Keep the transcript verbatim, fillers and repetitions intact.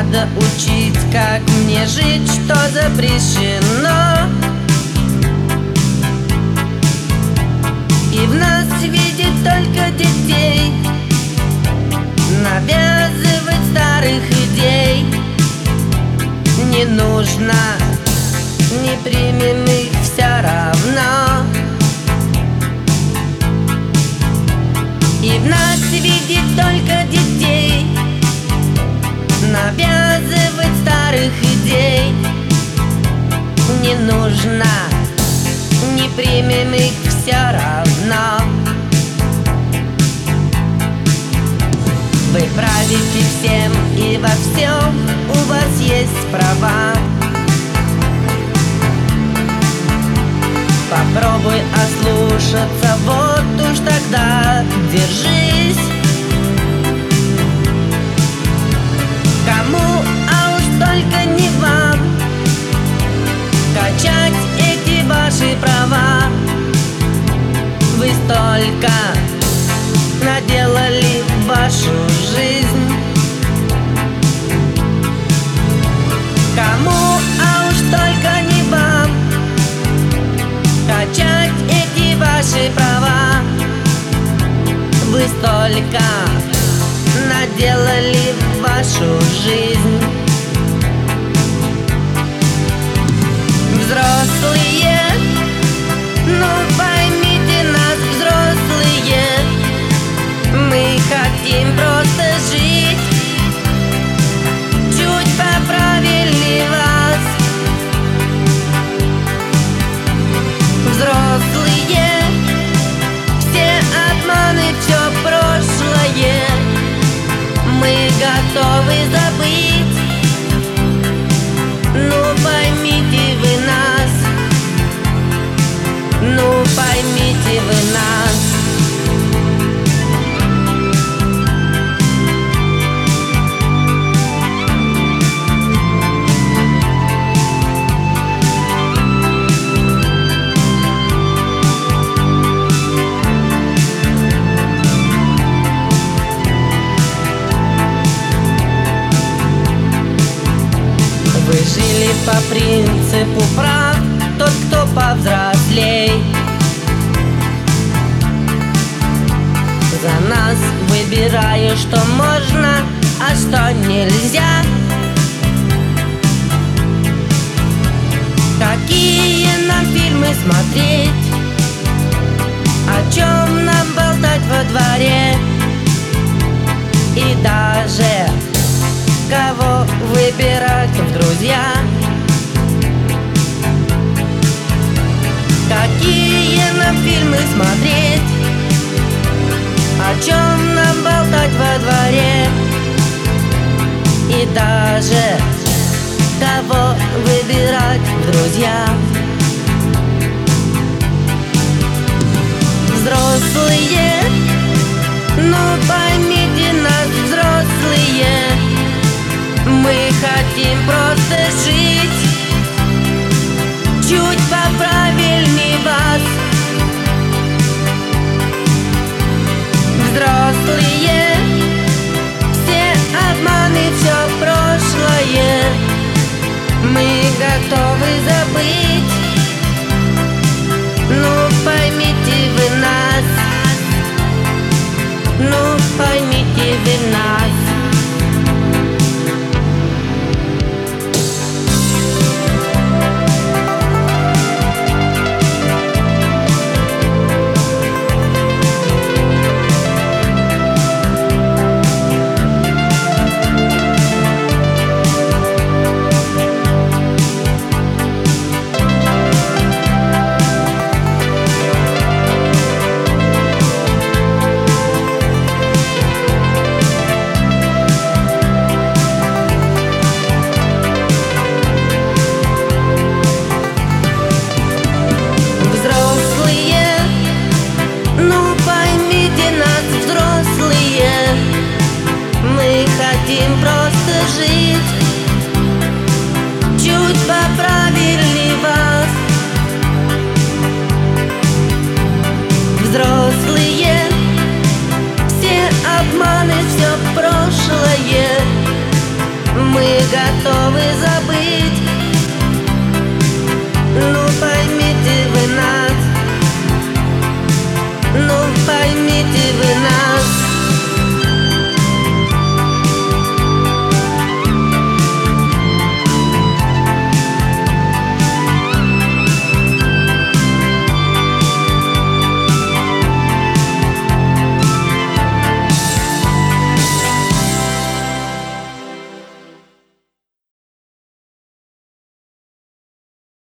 надо учить, как мне жить, что запрещено. И в нас видит только детей, навязывать старых идей не нужно, не примем их все равно. И в нас видит только детей, навязывать старых идей не нужно, не примем их все равно. Вы правите всем и во всем, у вас есть права. Попробуй ослушаться, вот уж тогда держись. Кому, а уж только не вам, качать эти ваши права. Вы столько наделали в вашу жизнь. Кому, а уж только не вам, качать эти ваши права. Вы столько наделали в вашу жизнь. Взрослые, ну поймите нас, взрослые, мы хотим просто жить чуть поправильнее вас. Взрослые, все обманы, все прошлое мы готовы забыть. Ну поймите вы нас, ну поймите вы нас. Вы жили по принципу прав, тот, кто повзрослей. За нас выбираю, что можно, а что нельзя. Какие нам фильмы смотреть, о чем нам болтать во дворе. И даже кого выбирать в друзья. Какие нам фильмы смотреть, о чем нам болтать во дворе. И даже кого выбирать в друзья. Взрослые, ну поймите нас, взрослые, мы хотим просто жить чуть поправильнее вас. Взрослые, все обманы, все прошлое мы готовы забыть. Ну поймите вы нас, ну поймите вы нас. Хотим просто жить